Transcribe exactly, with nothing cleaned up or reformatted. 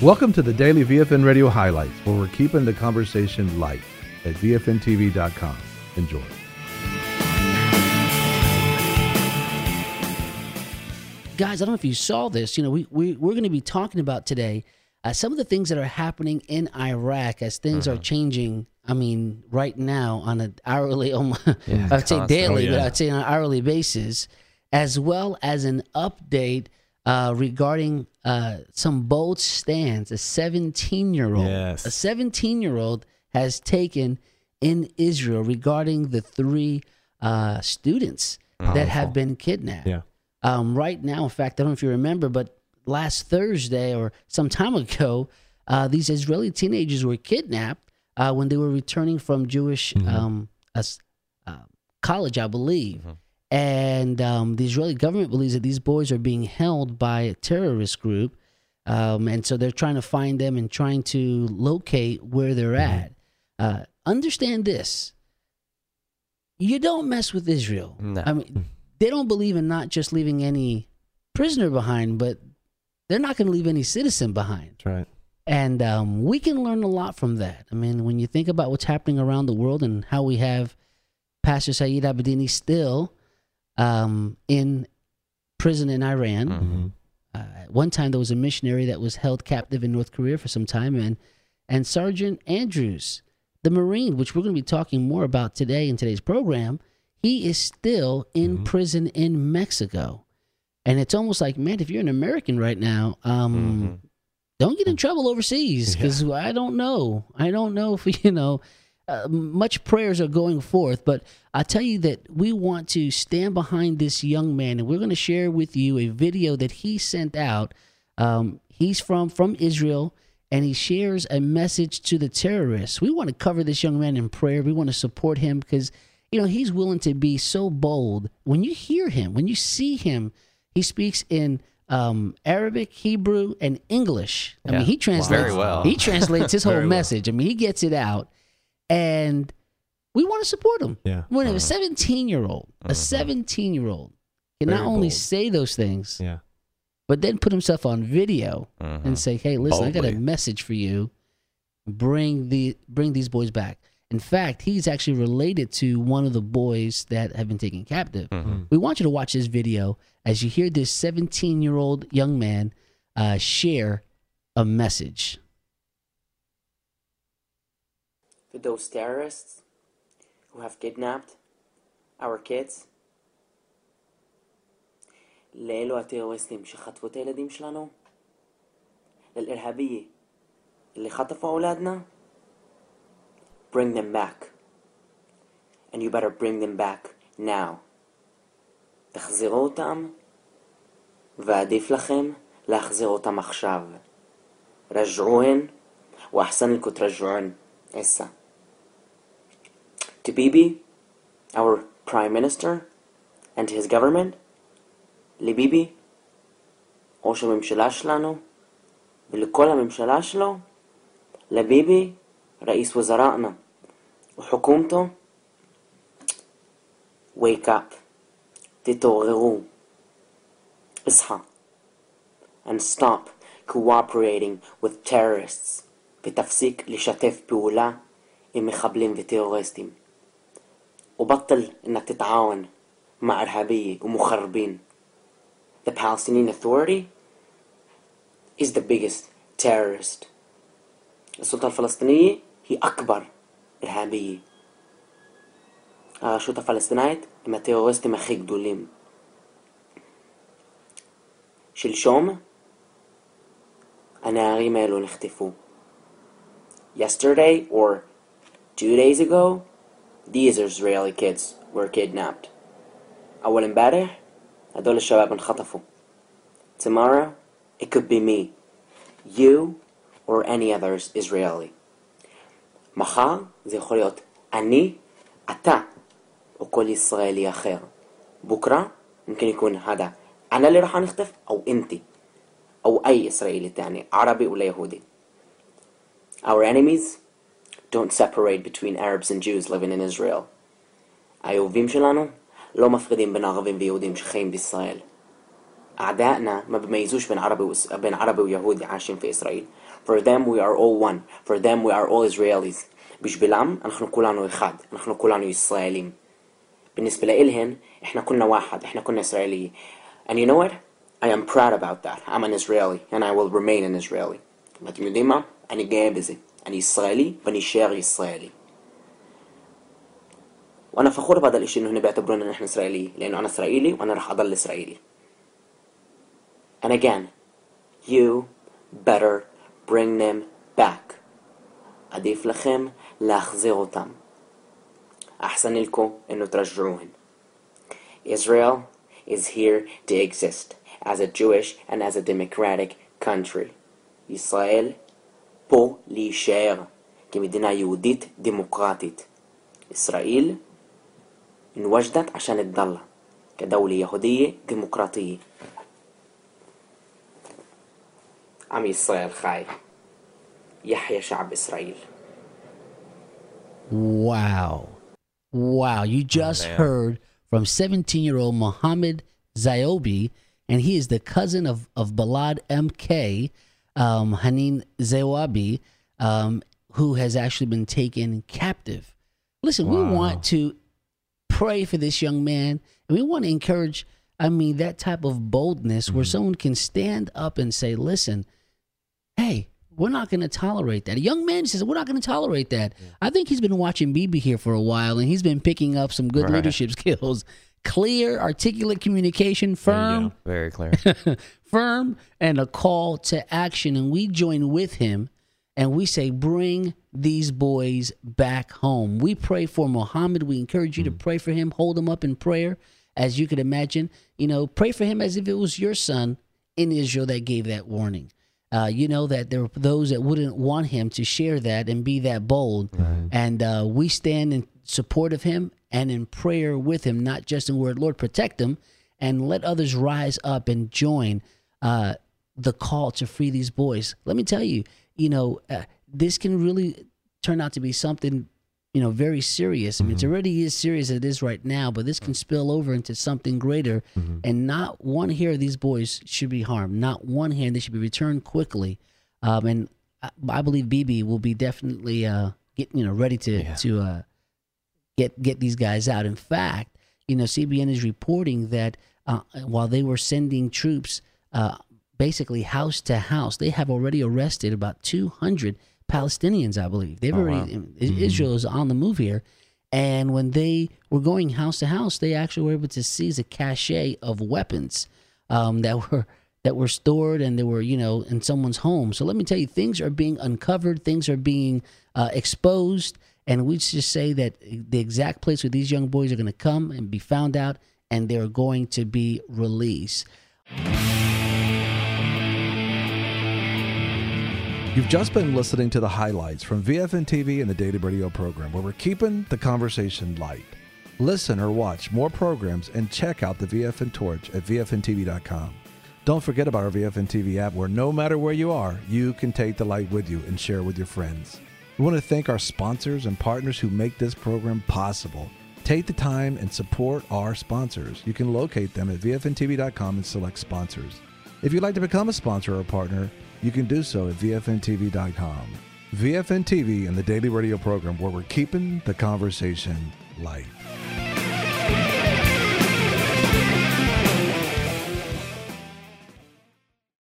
Welcome to the Daily V F N Radio Highlights, where we're keeping the conversation light at V F N T V dot com. Enjoy. Guys, I don't know if you saw this. You know, we, we, we're going to be talking about today uh, some of the things that are happening in Iraq as things mm-hmm. are changing. I mean, right now on an hourly, almost, yeah, I would say daily, oh, yeah. but I'd say on an hourly basis, as well as an update uh, regarding uh, some bold stands. A seventeen-year-old, yes. a seventeen-year-old has taken in Israel regarding the three uh, students Powerful. that have been kidnapped. Yeah. Um, right now, in fact, I don't know if you remember, but last Thursday or some time ago, uh, these Israeli teenagers were kidnapped uh, when they were returning from Jewish mm-hmm. um, uh, uh, college, I believe. Mm-hmm. And um, the Israeli government believes that these boys are being held by a terrorist group. Um, and so they're trying to find them and trying to locate where they're mm-hmm. at. Uh, understand this. You don't mess with Israel. No. I mean, they don't believe in not just leaving any prisoner behind, but they're not going to leave any citizen behind. That's right. And um, we can learn a lot from that. I mean, when you think about what's happening around the world and how we have Pastor Saeed Abedini still um, in prison in Iran. Mm-hmm. Uh, at one time, there was a missionary that was held captive in North Korea for some time. And, and Sergeant Andrews, the Marine, which we're going to be talking more about today in today's program, he is still in mm-hmm. prison in Mexico. And it's almost like, man, if you're an American right now, um, mm-hmm. don't get in trouble overseas, because yeah. I don't know. I don't know if, you know, uh, much prayers are going forth. But I tell you that we want to stand behind this young man, and we're going to share with you a video that he sent out. Um, he's from, from Israel, and he shares a message to the terrorists. We want to cover this young man in prayer. We want to support him because, you know, he's willing to be so bold. When you hear him, when you see him, he speaks in um, Arabic, Hebrew, and English. I yeah. mean, he translates. Very well. He translates his whole message. Well. I mean, he gets it out, and we want to support him. Yeah. When uh-huh. a seventeen-year-old, a seventeen-year-old can Very not only bold. say those things, yeah. but then put himself on video uh-huh. and say, "Hey, listen, Boldly. I got a message for you. Bring the bring these boys back." In fact, he's actually related to one of the boys that have been taken captive. Mm-hmm. We want you to watch this video as you hear this seventeen-year-old young man uh, share a message. For those terrorists who have kidnapped our kids, לאלו הטרוריסטים שחטפו את הילדים שלנו, ללإרهابية اللي خطفوا أولادنا, bring them back. And you better bring them back now. תחזירו אותם, ועדיף לכם להחזיר אותם עכשיו. רجعוהן, وأحسن لكم ترجعون إسا. To Bibi, our Prime Minister, and his government, לביבי, ראש הממשלה שלנו, ולכל הממשלה שלו, לביבי, رئيس وزرائنا وحكومته, wake up, تتوغروا, اصحى, and stop cooperating with terrorists, ותפסיק לשתף פעולה עם מחבלים וטרוריסטים, وبطل انك تتعاون مع إرهابية ومخربين. The Palestinian Authority is the biggest terrorist. السلطة الفلسطينية هي أكبر إرهابية. הרשות הפלסטינאית הם הטרוריסטים הכי גדולים. שלשום הנערים האלו נחטפו. Yesterday or two days ago, these Israeli kids were kidnapped. أول امبارح هدول الشباب انخطفوا. Tomorrow it could be me, you, or any others Israeli. מחר זה יכול להיות אני, אתה, או כל ישראלי אחר. בוקרה ممكن يكون هذا أنا اللي راح نخطف أو أنتي أو أي إسرائيلي تاني عربي ولا يهودي. Our enemies don't separate between Arabs and Jews living in Israel. האויבים שלנו לא מפרידים בין ערבים ויהודים שחיים בישראל. أعدائنا ما بيميزوش بين عربي وس... بين عربي ويهودي عايشين في إسرائيل. For them we are all one. For them we are all Israelis. בשבילם אנחנו כולנו אחד. אנחנו כולנו ישראלים. بالنسبة لإلهن إحنا كنا واحد. إحنا كنا إسرائيلي. And you know what? I am proud about that. I'm an Israeli and I will remain an Israeli. ואתם יודעים מה? אני גאה בזה. אני ישראלי ואני אשאר ישראלי. وأنا فخور بهذا الإشي إنه هن بيعتبروني نحن إسرائيلي لأنه أنا إسرائيلي وأنا رح أضل إسرائيلي. And again, you better bring them back. عديف لكم להחזיר אותם. أحسن لكم إنه ترجعوهن. Israel is here to exist as a Jewish and as a democratic country. ישראל פה להישאר כמדינה יהודית דמוקרטית. إسرائيل انوجدت عشان تضل كدولة يهودية ديمقراطية. عم إسرائيل خير. يحيى شعب إسرائيل. Wow. Wow. You just oh, heard from seventeen-year-old Mohammed Zayobi, and he is the cousin of, of Balad M K, um, Hanin Zayobi, um, who has actually been taken captive. Listen, Wow. we want to pray for this young man, and we want to encourage, I mean, that type of boldness mm-hmm. where someone can stand up and say, listen, hey, we're not going to tolerate that. A young man says, we're not going to tolerate that. Yeah. I think he's been watching Bibi here for a while, and he's been picking up some good right. leadership skills. Clear, articulate communication, firm. Very clear. firm, and a call to action. And we join with him, and we say, bring these boys back home. We pray for Muhammad. We encourage you mm. to pray for him. Hold him up in prayer, as you could imagine. You know, pray for him as if it was your son in Israel that gave that warning. Uh, you know that there are those that wouldn't want him to share that and be that bold. Right. And uh, we stand in support of him and in prayer with him, not just in word. Lord, protect him and let others rise up and join uh, the call to free these boys. Let me tell you, you know, uh, this can really turn out to be something, you know, very serious. I mean, mm-hmm. it already is serious as it is right now, but this can spill over into something greater. Mm-hmm. And not one hair of these boys should be harmed. Not one hair. They should be returned quickly. Um, and I, I believe Bibi will be definitely uh, get you know ready to yeah. to uh, get get these guys out. In fact, you know, C B N is reporting that uh, while they were sending troops, uh, basically house to house, they have already arrested about two hundred Palestinians, I believe. They've oh, already, wow. Israel is on the move here. And when they were going house to house, they actually were able to seize a cache of weapons um, that were that were stored and they were, you know, in someone's home. So let me tell you, things are being uncovered, things are being uh, exposed, and we just say that the exact place where these young boys are going to come and be found out, and they're going to be released. You've just been listening to the highlights from V F N T V and the Daily Radio program, where we're keeping the conversation light. Listen or watch more programs and check out the V F N Torch at V F N T V dot com. Don't forget about our V F N T V app, where no matter where you are, you can take the light with you and share with your friends. We want to thank our sponsors and partners who make this program possible. Take the time and support our sponsors. You can locate them at V F N T V dot com and select sponsors. If you'd like to become a sponsor or a partner, you can do so at V F N T V dot com. V F N T V and the Daily Radio program, where we're keeping the conversation light.